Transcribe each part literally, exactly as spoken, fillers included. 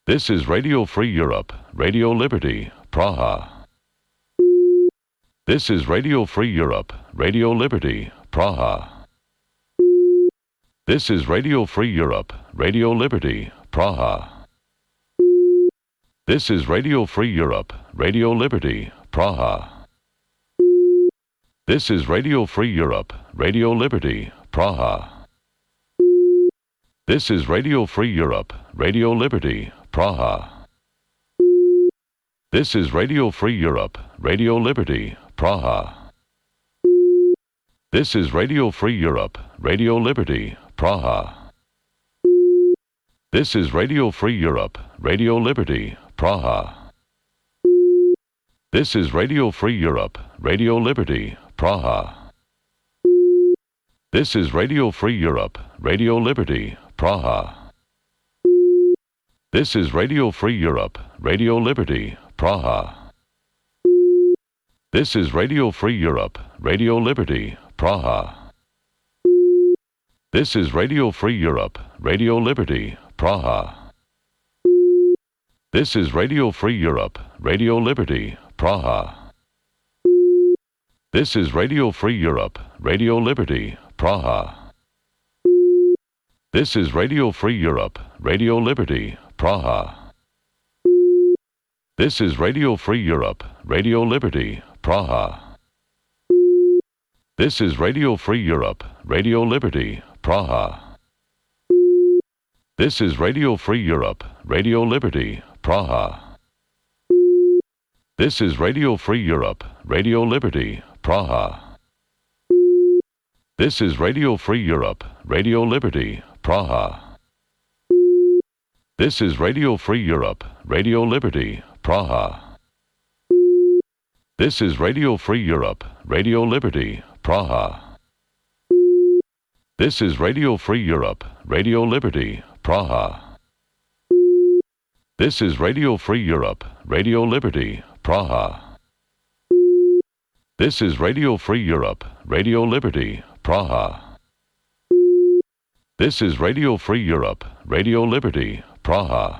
This is Radio Free Europe, Radio Liberty, Praha. This is Radio Free Europe, Radio Liberty, Praha. This is Radio Free Europe, Radio Liberty, Praha. This is Radio Free Europe, Radio Liberty, Praha. This is Radio Free Europe, Radio Liberty, Praha. This is Radio Free Europe, Radio Liberty, Praha. This is Radio Free Europe, Radio Liberty, Praha. This is Radio Free Europe, Radio Liberty, Praha. This is Radio Free Europe, Radio Liberty, Praha. This is Radio Free Europe, Radio Liberty, Praha. This is Radio Free Europe, Radio Liberty, Praha. This is Radio Free Europe, Radio Liberty, Praha. This is Radio Free Europe, Radio Liberty, Praha. This is Radio Free Europe, Radio Liberty, Praha. This is Radio Free Europe, Radio Liberty, Praha. This is Radio Free Europe, Radio Liberty, Praha. This is Radio Free Europe, Radio Liberty, Praha. This is Radio Free Europe, Radio Liberty, Praha. This is Radio Free Europe, Radio Liberty, Praha. This is Radio Free Europe, Radio Liberty, Praha. This is Radio Free Europe, Radio Liberty, Praha. This is Radio Free Europe, Radio Liberty, Praha. This is Radio Free Europe, Radio Liberty, Praha. This is Radio Free Europe, Radio Liberty, Praha. This is Radio Free Europe, Radio Liberty, Praha. This is Radio Free Europe, Radio Liberty, Praha. This is Radio Free Europe, Radio Liberty, Praha. This is Radio Free Europe, Radio Liberty, Praha.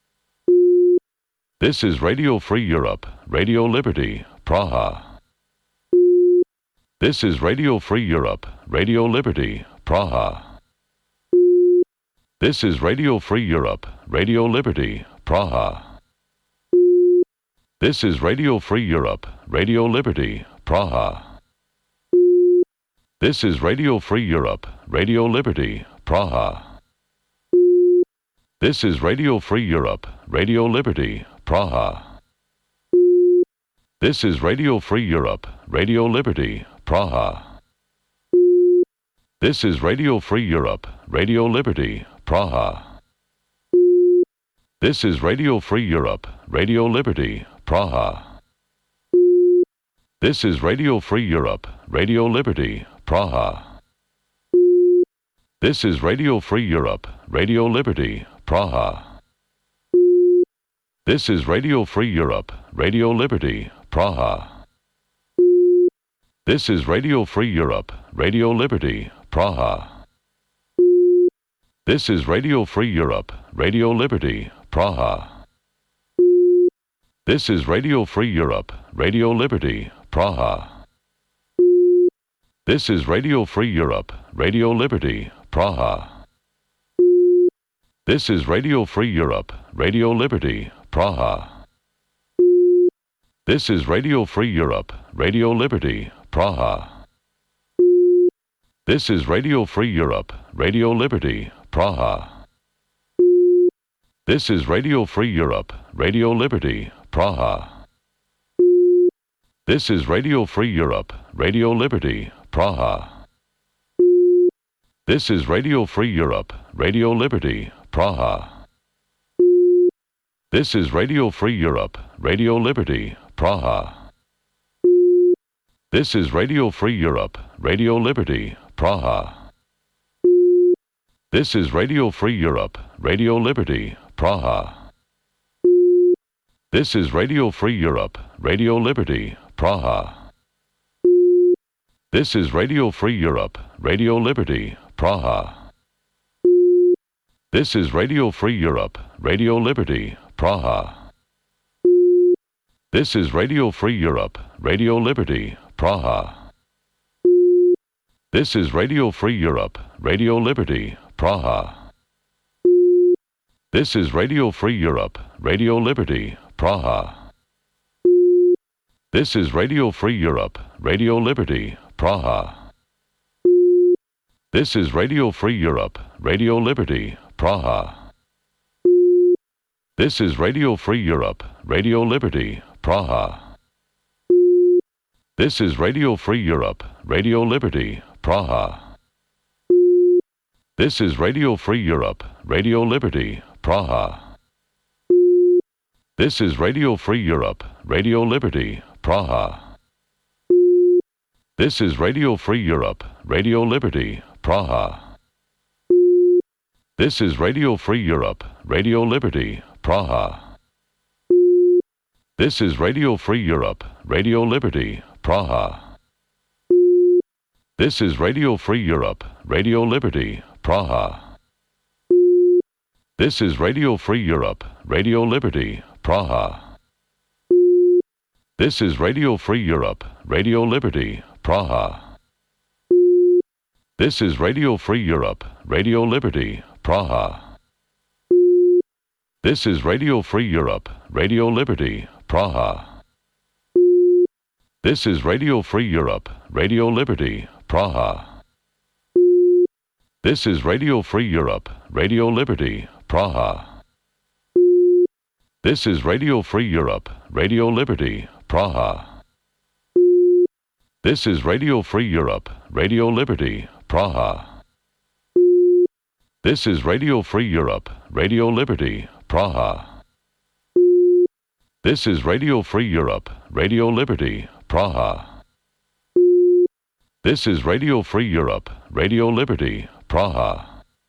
This is Radio Free Europe, Radio Liberty, Praha. This is Radio Free Europe, Radio Liberty, Praha. This is Radio Free Europe, Radio Liberty, Praha. This is Radio Free Europe, Radio Liberty, Praha. This is Radio Free Europe, Radio Liberty, Praha. This is Radio Free Europe, Radio Liberty, Praha. This is Radio Free Europe, Radio Liberty, Praha. This is Radio Free Europe, Radio Liberty, Praha. This is Radio Free Europe, Radio Liberty, Praha. This is Radio Free Europe, Radio Liberty, Praha. This is Radio Free Europe, Radio Liberty, Praha. This is Radio Free Europe, Radio Liberty, Praha. This is Radio Free Europe, Radio Liberty, Praha. This is Radio Free Europe, Radio Liberty, Praha. This is Radio Free Europe, Radio Liberty, Praha. This is Radio Free Europe, Radio Liberty, Praha. This is Radio Free Europe, Radio Liberty, Praha. This is Radio Free Europe, Radio Liberty, Praha. This is Radio Free Europe, Radio Liberty, Praha. This is Radio Free Europe, Radio Liberty, Praha. This is Radio Free Europe, Radio Liberty, Praha. This is Radio Free Europe, Radio Liberty, Praha. This is Radio Free Europe, Radio Liberty, Praha. This is Radio Free Europe, Radio Liberty, Praha. This is Radio Free Europe, Radio Liberty, Praha. This is Radio Free Europe, Radio Liberty, Praha. This is Radio Free Europe, Radio Liberty, Praha. This is Radio Free Europe, Radio Liberty, Praha. This is Radio Free Europe, Radio Liberty, Praha. This is Radio Free Europe, Radio Liberty, Praha. This is Radio Free Europe, Radio Liberty, Praha. This is Radio Free Europe, Radio Liberty, Praha. This is Radio Free Europe, Radio Liberty, Praha. This is Radio Free Europe, Radio Liberty, Praha. This is Radio Free Europe, Radio Liberty, Praha. This is Radio Free Europe, Radio Liberty, Praha. This is Radio Free Europe, Radio Liberty, Praha. This is Radio Free Europe, Radio Liberty, Praha. This is Radio Free Europe, Radio Liberty, Praha. This is Radio Free Europe, Radio Liberty, Praha. This is Radio Free Europe, Radio Liberty, Praha. This is Radio Free Europe, Radio Liberty, Praha. This is Radio Free Europe, Radio Liberty, Praha. This is Radio Free Europe, Radio Liberty, Praha. This is Radio Free Europe, Radio Liberty, Praha. This is Radio Free Europe, Radio Liberty, Praha. This is Radio Free Europe, Radio Liberty, Praha. This is Radio Free Europe, Radio Liberty, Praha. This is Radio Free Europe, Radio Liberty, Praha. This is Radio Free Europe, Radio Liberty, Praha. This is Radio Free Europe, Radio Liberty, Praha. This is Radio Free Europe, Radio Liberty, Praha.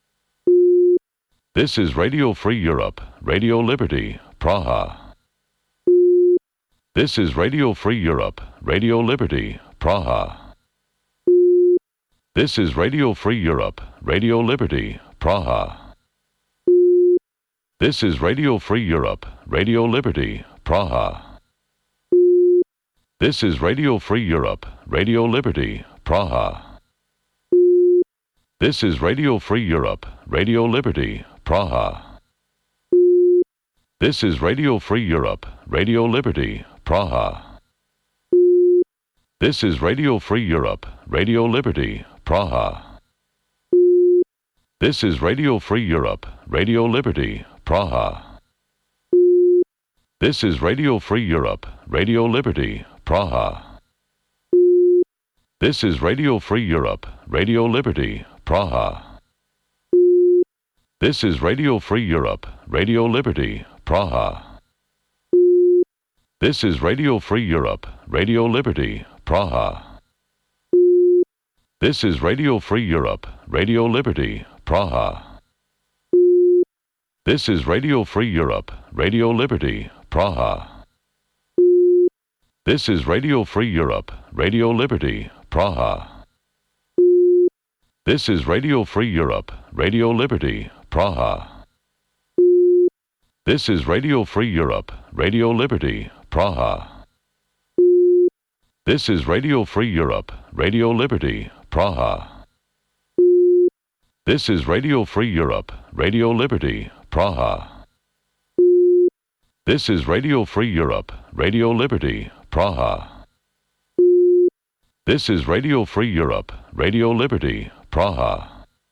This is Radio Free Europe, Radio Liberty, Praha. This is Radio Free Europe, Radio Liberty, Praha. This is Radio Free Europe, Radio Liberty, Praha. This is Radio Free Europe, Radio Liberty, Praha. This is Radio Free Europe, Radio Liberty, Praha. This is Radio Free Europe, Radio Liberty, Praha. This is Radio Free Europe, Radio Liberty, Praha. This is Radio Free Europe, Radio Liberty, Praha. This is Radio Free Europe, Radio Liberty, Praha. This is Radio Free Europe, Radio Liberty, Praha. This is Radio Free Europe, Radio Liberty, Praha. This is Radio Free Europe, Radio Liberty, Praha. This is Radio Free Europe, Radio Liberty, Praha. This is Radio Free Europe, Radio Liberty, Praha. This is Radio Free Europe, Radio Liberty, Praha. This is Radio Free Europe, Radio Liberty, Praha. This is Radio Free Europe, Radio Liberty, Praha. This is Radio Free Europe, Radio Liberty, Praha. This is Radio Free Europe, Radio Liberty, Praha. This is Radio Free Europe, Radio Liberty, Praha. This is Radio Free Europe, Radio Liberty, Praha. This is Radio Free Europe, Radio Liberty, Praha.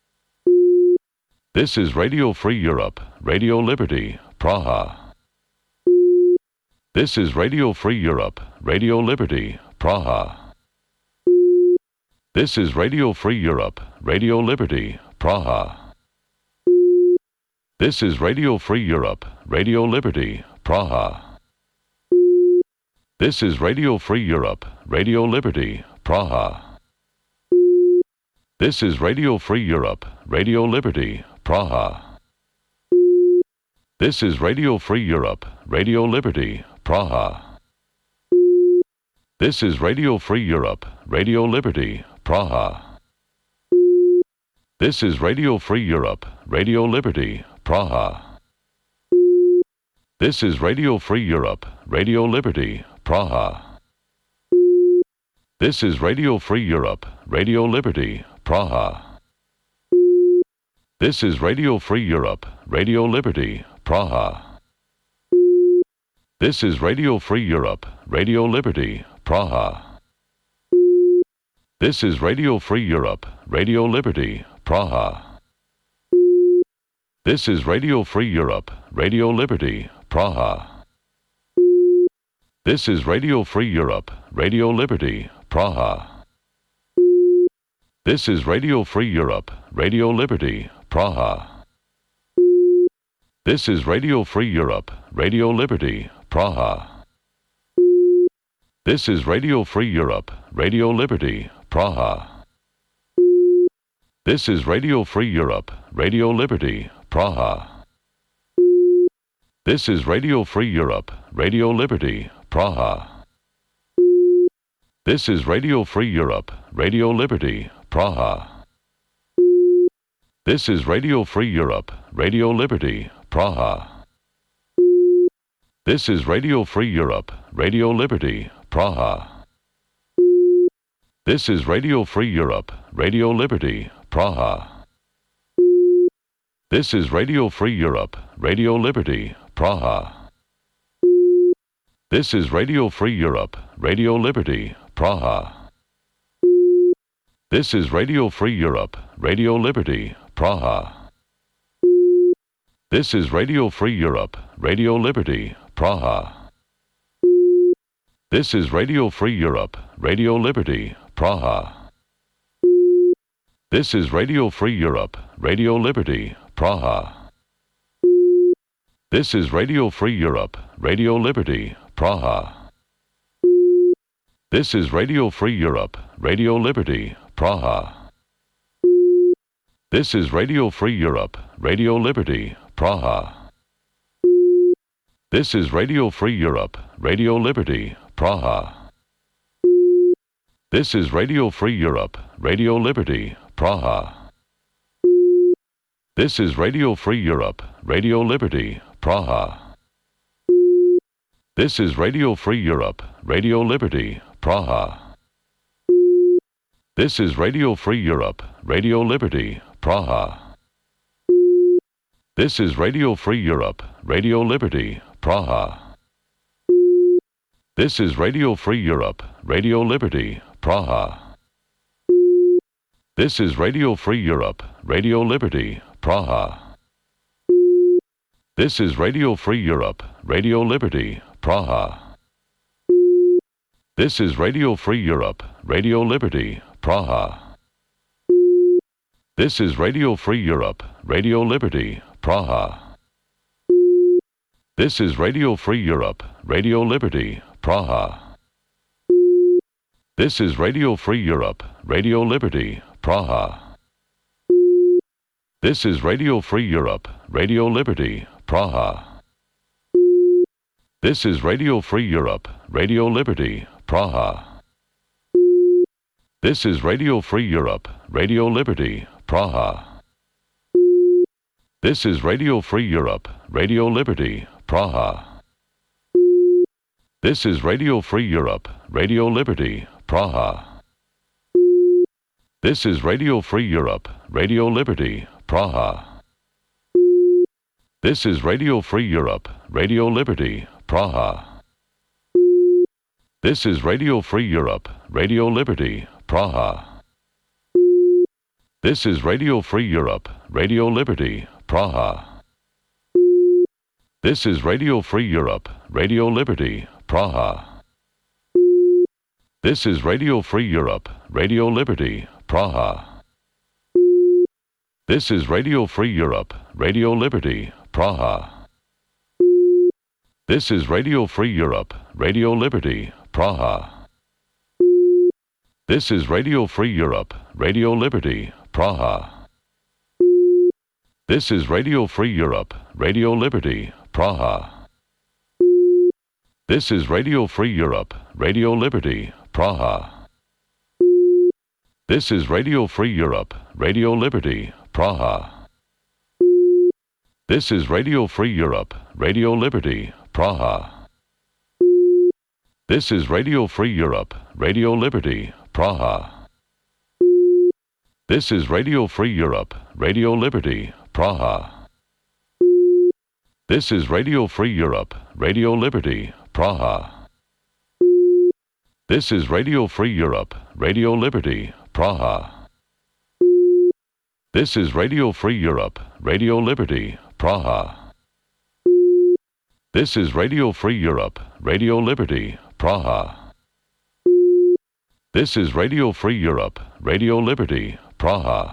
This is Radio Free Europe, Radio Liberty, Praha. This is Radio Free Europe, Radio Liberty, Praha. This is Radio Free Europe, Radio Liberty, Praha. This is Radio Free Europe, Radio Liberty, Praha. This is Radio Free Europe, Radio Liberty, Praha. This is Radio Free Europe, Radio Liberty, Praha. This is Radio Free Europe, Radio Liberty, Praha. This is Radio Free Europe, Radio Liberty, Praha. This is Radio Free Europe, Radio Liberty, Praha. This is Radio Free Europe, Radio Liberty, Praha. This is Radio Free Europe, Radio Liberty, Praha. This is Radio Free Europe, Radio Liberty, Praha. This is Radio Free Europe, Radio Liberty, Praha. This is Radio Free Europe, Radio Liberty, Praha. This is Radio Free Europe, Radio Liberty, Praha. This is Radio Free Europe, Radio Liberty, Praha. This is Radio Free Europe, Radio Liberty, Praha. This is Radio Free Europe, Radio Liberty, Praha. This is Radio Free Europe, Radio Liberty, Praha. This is Radio Free Europe, Radio Liberty, Praha. This is Radio Free Europe, Radio Liberty, Praha. This is Radio Free Europe, Radio Liberty, Praha. This is Radio Free Europe, Radio Liberty, Praha. This is Radio Free Europe, Radio Liberty, Praha. This is Radio Free Europe, Radio Liberty, Praha. This is Radio Free Europe, Radio Liberty, Praha. This is Radio Free Europe, Radio Liberty, Praha. This is Radio Free Europe, Radio Liberty, Praha. This is Radio Free Europe, Radio Liberty, Praha. This is Radio Free Europe, Radio Liberty, Praha. This is Radio Free Europe, Radio Liberty, Praha. This is Radio Free Europe, Radio Liberty, Praha. This is Radio Free Europe, Radio Liberty, Praha. This is Radio Free Europe, Radio Liberty, Praha. This is Radio Free Europe, Radio Liberty, Praha. This is Radio Free Europe, Radio Liberty, Praha. This is Radio Free Europe, Radio Liberty, Praha. This is Radio Free Europe, Radio Liberty, Praha. This is Radio Free Europe, Radio Liberty, Praha. This is Radio Free Europe, Radio Liberty, Praha. This is Radio Free Europe, Radio Liberty, Praha. This is Radio Free Europe, Radio Liberty, Praha. This is Radio Free Europe, Radio Liberty, Praha. This is Radio Free Europe, Radio Liberty, Praha. This is Radio Free Europe, Radio Liberty, Praha. This is Radio Free Europe, Radio Liberty, Praha. This is Radio Free Europe, Radio Liberty, Praha. This is Radio Free Europe, Radio Liberty, Praha. This is Radio Free Europe, Radio Liberty, Praha. This is Radio Free Europe, Radio Liberty, Praha. This is Radio Free Europe, Radio Liberty, Praha. This is Radio Free Europe, Radio Liberty, Praha. This is Radio Free Europe, Radio Liberty, Praha. This is Radio Free Europe, Radio Liberty, Praha. This is Radio Free Europe, Radio Liberty, Praha. This is Radio Free Europe, Radio Liberty, Praha. This is Radio Free Europe, Radio Liberty, Praha. This is Radio Free Europe, Radio Liberty, Praha. This is Radio Free Europe, Radio Liberty, Praha. This is Radio Free Europe, Radio Liberty, Praha. This is Radio Free Europe, Radio Liberty, Praha. This is Radio Free Europe, Radio Liberty, Praha. This is Radio Free Europe, Radio Liberty, Praha. This is Radio Free Europe, Radio Liberty, Praha. This is Radio Free Europe, Radio Liberty, Praha. This is Radio Free Europe, Radio Liberty, Praha. This is Radio Free Europe, Radio Liberty, Praha. This is Radio Free Europe, Radio Liberty, Praha. This is Radio Free Europe, Radio Liberty, Praha. This is Radio Free Europe, Radio Liberty, Praha. This is Radio Free Europe, Radio Liberty, Praha. This is Radio Free Europe, Radio Liberty, Praha.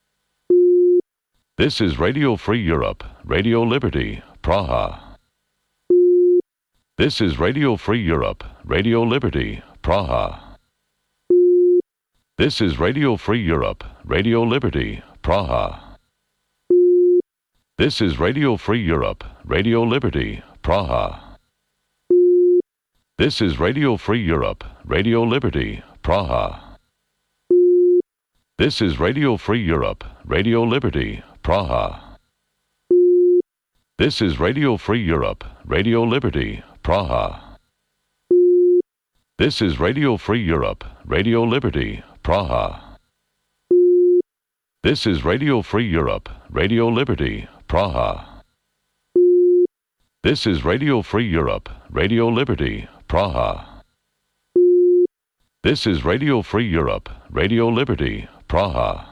This is Radio Free Europe, Radio Liberty, Praha. This is Radio Free Europe, Radio Liberty, Praha. This is Radio Free Europe, Radio Liberty, Praha. This is Radio Free Europe, Radio Liberty, Praha. This is Radio Free Europe, Radio Liberty, Praha. This is Radio Free Europe, Radio Liberty, Praha. This is Radio Free Europe, Radio Liberty, Praha. This is Radio Free Europe, Radio Liberty, Praha. This is Radio Free Europe, Radio Liberty, Praha. This is Radio Free Europe, Radio Liberty, Praha. This is Radio Free Europe, Radio Liberty, Praha.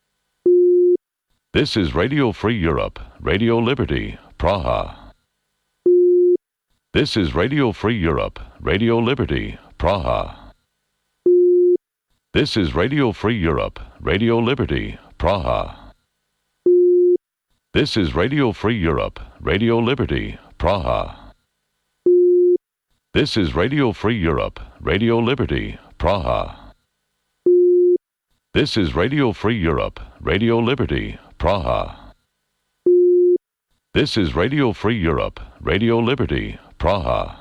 This is Radio Free Europe, Radio Liberty, Praha. This is Radio Free Europe, Radio Liberty, Praha. This is Radio Free Europe, Radio Liberty, Praha. This is Radio Free Europe, Radio Liberty, Praha. This is Radio Free Europe, Radio Liberty, Praha. This is Radio Free Europe, Radio Liberty, Praha. This is Radio Free Europe, Radio Liberty, Praha.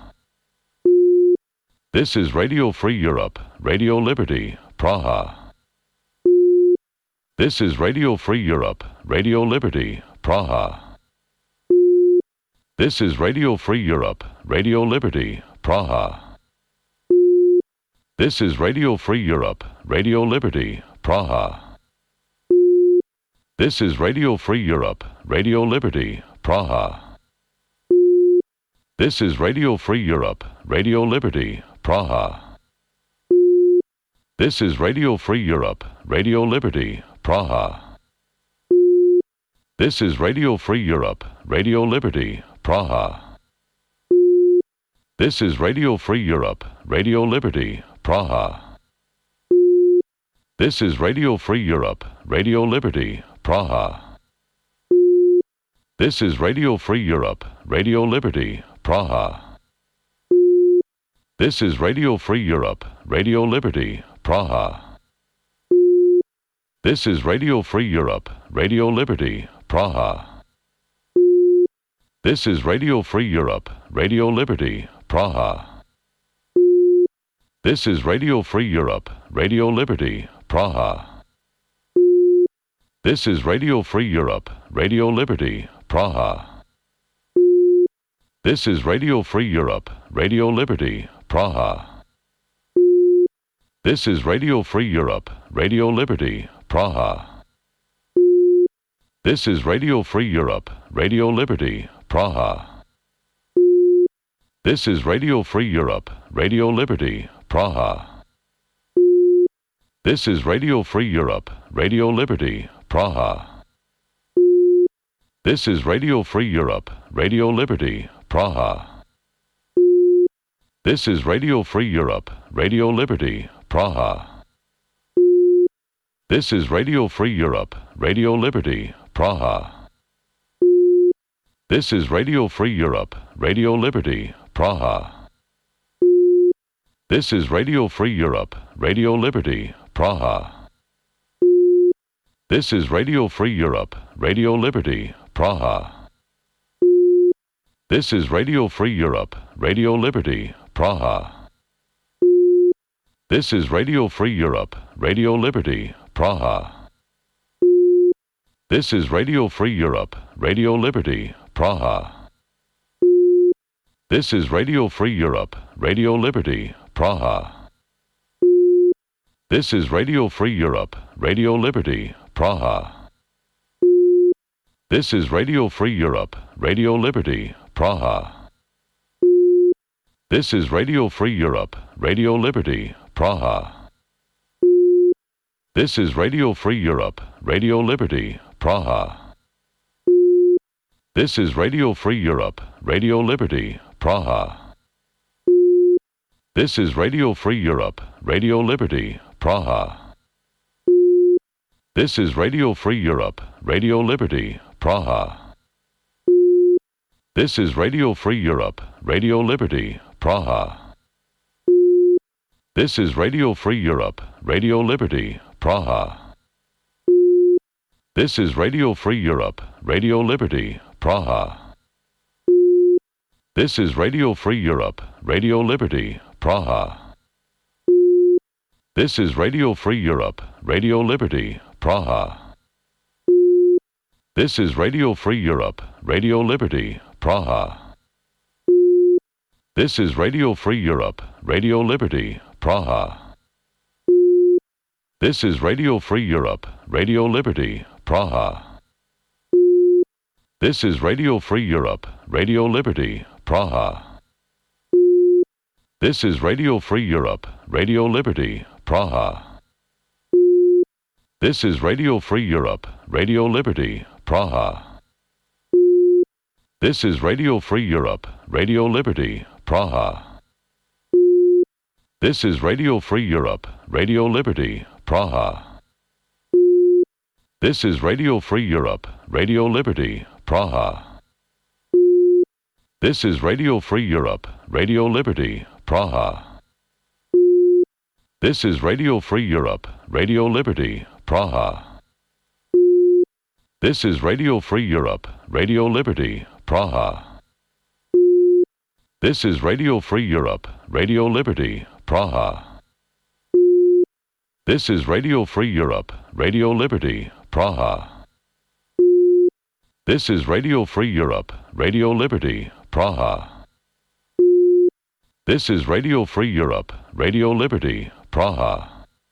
This is Radio Free Europe, Radio Liberty, Praha. This is Radio Free Europe, Radio Liberty, Praha. This is Radio Free Europe, Radio Liberty, Praha. This is Radio Free Europe, Radio Liberty, Praha. This is Radio Free Europe, Radio Liberty, Praha. This is Radio Free Europe, Radio Liberty, Praha. This is Radio Free Europe, Radio Liberty, Praha. This is Radio Free Europe, Radio Liberty, Praha. This is Radio Free Europe, Radio Liberty, Praha. This is Radio Free Europe, Radio Liberty, Praha. This is Radio Free Europe, Radio Liberty, Praha. This is Radio Free Europe, Radio Liberty, Praha. This is Radio Free Europe, Radio Liberty, Praha. This is Radio Free Europe, Radio Liberty, Praha. This is Radio Free Europe, Radio Liberty, Praha. This is Radio Free Europe, Radio Liberty, Praha. This is Radio Free Europe, Radio Liberty, Praha. This is Radio Free Europe, Radio Liberty, Praha. This is Radio Free Europe, Radio Liberty, Praha. This is Radio Free Europe, Radio Liberty, Praha. This is Radio Free Europe, Radio Liberty, Praha. This is Radio Free Europe, Radio Liberty, Praha. This is Radio Free Europe, Radio Liberty, Praha. This is Radio Free Europe, Radio Liberty, Praha. This is Radio Free Europe, Radio Liberty, Praha. This is Radio Free Europe, Radio Liberty, Praha. This is Radio Free Europe, Radio Liberty, Praha. This is Radio Free Europe, Radio Liberty, Praha. This is Radio Free Europe, Radio Liberty, Praha. This is Radio Free Europe, Radio Liberty, Praha. This is Radio Free Europe, Radio Liberty, Praha. This is Radio Free Europe, Radio Liberty, Praha. This is Radio Free Europe, Radio Liberty, Praha. This is Radio Free Europe, Radio Liberty, Praha. This is Radio Free Europe, Radio Liberty, Praha. This is Radio Free Europe, Radio Liberty, Praha. This is Radio Free Europe, Radio Liberty, Praha. This is Radio Free Europe, Radio Liberty, Praha. This is Radio Free Europe, Radio Liberty, Praha. This is Radio Free Europe, Radio Liberty, Praha. This is Radio Free Europe, Radio Liberty, Praha. This is Radio Free Europe, Radio Liberty, Praha. This is Radio Free Europe, Radio Liberty, Praha. This is Radio Free Europe, Radio Liberty, Praha. This is Radio Free Europe, Radio Liberty, Praha. This is Radio Free Europe, Radio Liberty, Praha. This is Radio Free Europe, Radio Liberty, Praha. This is Radio Free Europe, Radio Liberty, Praha. This is Radio Free Europe, Radio Liberty, Praha. This is Radio Free Europe, Radio Liberty, Praha. This is Radio Free Europe, Radio Liberty, Praha. This is Radio Free Europe, Radio Liberty, Praha. This is Radio Free Europe, Radio Liberty, Praha. This is Radio Free Europe, Radio Liberty, Praha. This is Radio Free Europe, Radio Liberty, Praha. This is Radio Free Europe, Radio Liberty, Praha. This is Radio Free Europe, Radio Liberty, Praha. This is Radio Free Europe, Radio Liberty, Praha. This is Radio Free Europe, Radio Liberty, Praha.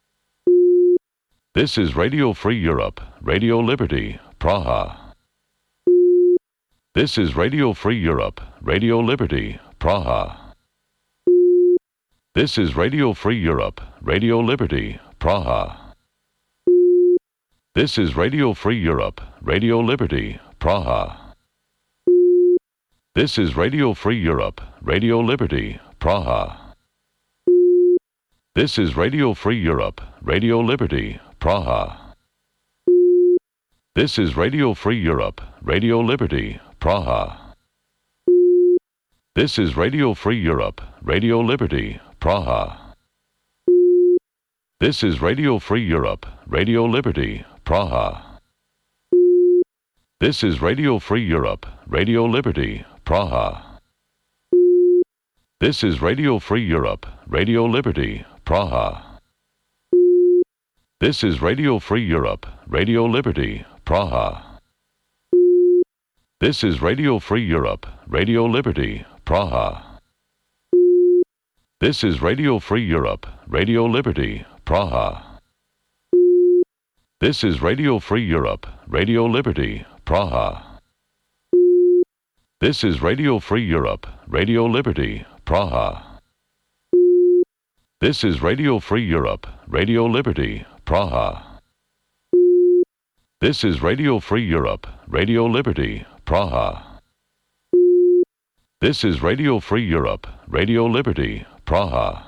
This is Radio Free Europe, Radio Liberty, Praha. This is Radio Free Europe, Radio Liberty, Praha. This is Radio Free Europe, Radio Liberty, Praha. This is Radio Free Europe, Radio Liberty, Praha. This is Radio Free Europe, Radio Liberty, Praha. This is Radio Free Europe, Radio Liberty, Praha. This is Radio Free Europe, Radio Liberty, Praha. This is Radio Free Europe, Radio Liberty, Praha. This is Radio Free Europe, Radio Liberty, Praha. This is Radio Free Europe, Radio Liberty, Praha. This is Radio Free Europe, Radio Liberty, Praha. This is Radio Free Europe, Radio Liberty, Praha. This is Radio Free Europe, Radio Liberty, Praha. This is Radio Free Europe, Radio Liberty, Praha. This is Radio Free Europe, Radio Liberty, Praha. This is Radio Free Europe, Radio Liberty, Praha. This is Radio Free Europe, Radio Liberty, Praha. This is Radio Free Europe, Radio Liberty, Praha. This is Radio Free Europe, Radio Liberty, Praha.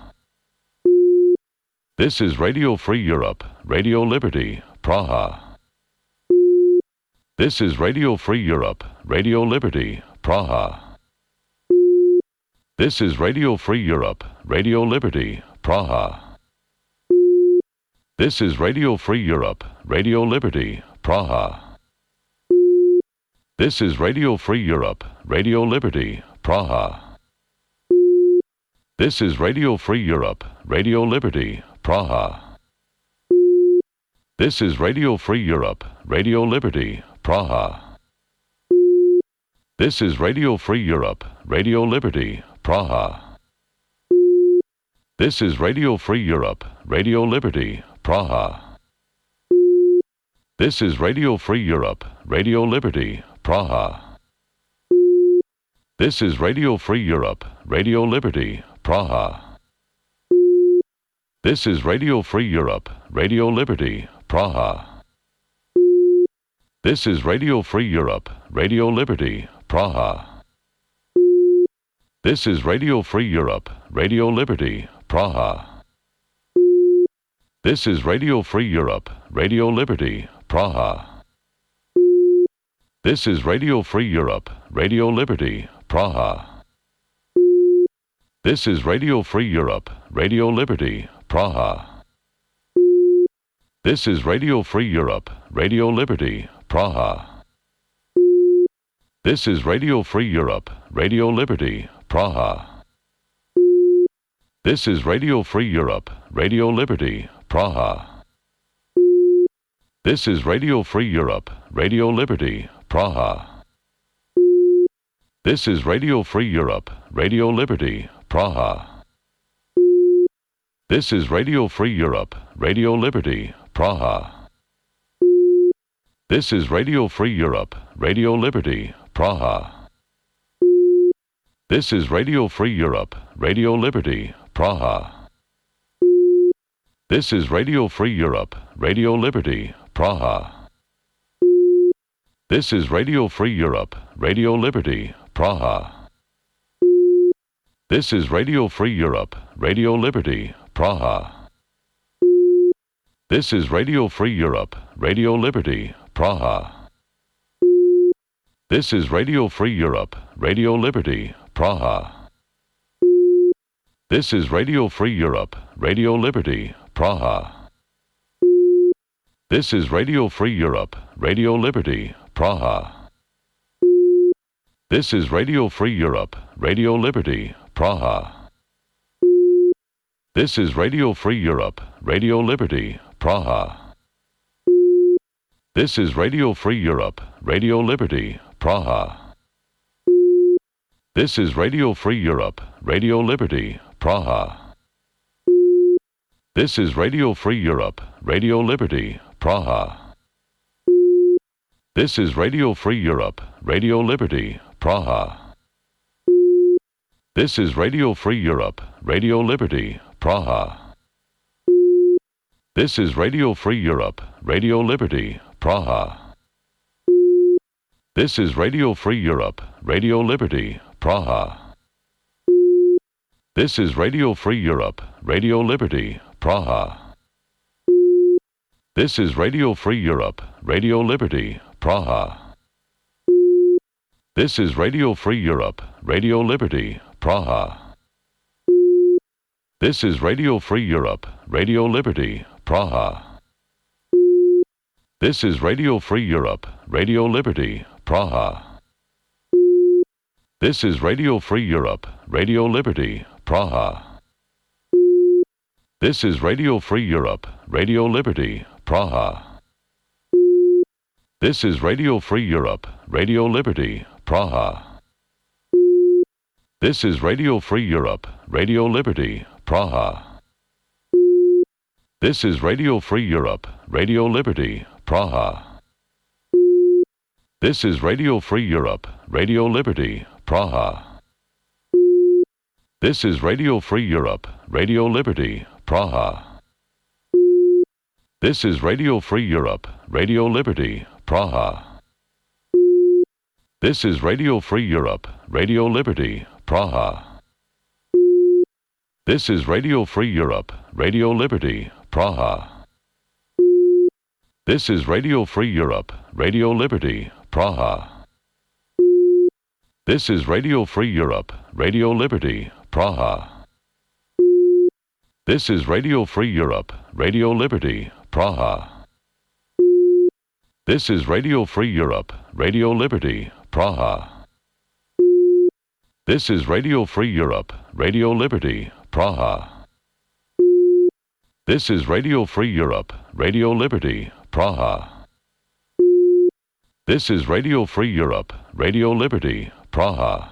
This is Radio Free Europe, Radio Liberty, Praha. This is Radio Free Europe, Radio Liberty, Praha. This is Radio Free Europe, Radio Liberty, Praha. This is Radio Free Europe, Radio Liberty, Praha. This is Radio Free Europe, Radio Liberty, Praha. This is Radio Free Europe, Radio Liberty, Praha. This is Radio Free Europe, Radio Liberty, Praha. This is Radio Free Europe, Radio Liberty, Praha. This is Radio Free Europe, Radio Liberty, Praha. This is Radio Free Europe, Radio Liberty, Praha. This is Radio Free Europe, Radio Liberty, Praha. This is Radio Free Europe, Radio Liberty, Praha. This is Radio Free Europe, Radio Liberty, Praha. This is Radio Free Europe, Radio Liberty, Praha. This is Radio Free Europe, Radio Liberty, Praha. This is Radio Free Europe, Radio Liberty, Praha. This is Radio Free Europe, Radio Liberty, Praha. This is Radio Free Europe, Radio Liberty, Praha. This is Radio Free Europe, Radio Liberty, Praha. This is Radio Free Europe, Radio Liberty, Praha. This is Radio Free Europe, Radio Liberty, Praha. This is Radio Free Europe, Radio Liberty, Praha. This is Radio Free Europe, Radio Liberty, Praha. This is Radio Free Europe, Radio Liberty, Praha. This is Radio Free Europe, Radio Liberty, Praha. This is Radio Free Europe, Radio Liberty, Praha. This is Radio Free Europe, Radio Liberty, Praha. This is Radio Free Europe, Radio Liberty, Praha. This is Radio Free Europe, Radio Liberty, Praha. This is Radio Free Europe, Radio Liberty, Praha. This is Radio Free Europe, Radio Liberty, Praha. This is Radio Free Europe, Radio Liberty, Praha. This is Radio Free Europe, Radio Liberty, Praha. This is Radio Free Europe, Radio Liberty, Praha. This is Radio Free Europe, Radio Liberty, Praha. This is Radio Free Europe, Radio Liberty, Praha. This is Radio Free Europe, Radio Liberty, Praha. This is Radio Free Europe, Radio Liberty, Praha. This is Radio Free Europe, Radio Liberty, Praha. This is Radio Free Europe, Radio Liberty, Praha. This is Radio Free Europe, Radio Liberty, Praha. This is Radio Free Europe, Radio Liberty, Praha. This is Radio Free Europe, Radio Liberty, Praha. This is Radio Free Europe, Radio Liberty, Praha. This is Radio Free Europe, Radio Liberty, Praha. This is Radio Free Europe, Radio Liberty, Praha. This is Radio Free Europe, Radio Liberty, Praha. This is Radio Free Europe, Radio Liberty, Praha. This is Radio Free Europe, Radio Liberty, Praha. This is Radio Free Europe, Radio Liberty, Praha. This is Radio Free Europe, Radio Liberty, Praha. This is Radio Free Europe, Radio Liberty, Praha. This is Radio Free Europe, Radio Liberty, Praha. This is Radio Free Europe, Radio Liberty, Praha. This is Radio Free Europe, Radio Liberty, Praha. This is Radio Free Europe, Radio Liberty, Praha. This is Radio Free Europe, Radio Liberty, Praha. This is Radio Free Europe, Radio Liberty, Praha. This is Radio Free Europe, Radio Liberty, Praha. This is Radio Free Europe, Radio Liberty, Praha. This is Radio Free Europe, Radio Liberty, Praha. This is Radio Free Europe, Radio Liberty, Praha. This is Radio Free Europe, Radio Liberty, Praha.